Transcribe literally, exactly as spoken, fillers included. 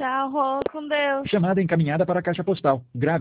Tchau, Rô, com Deus. Chamada encaminhada para a caixa postal. Grave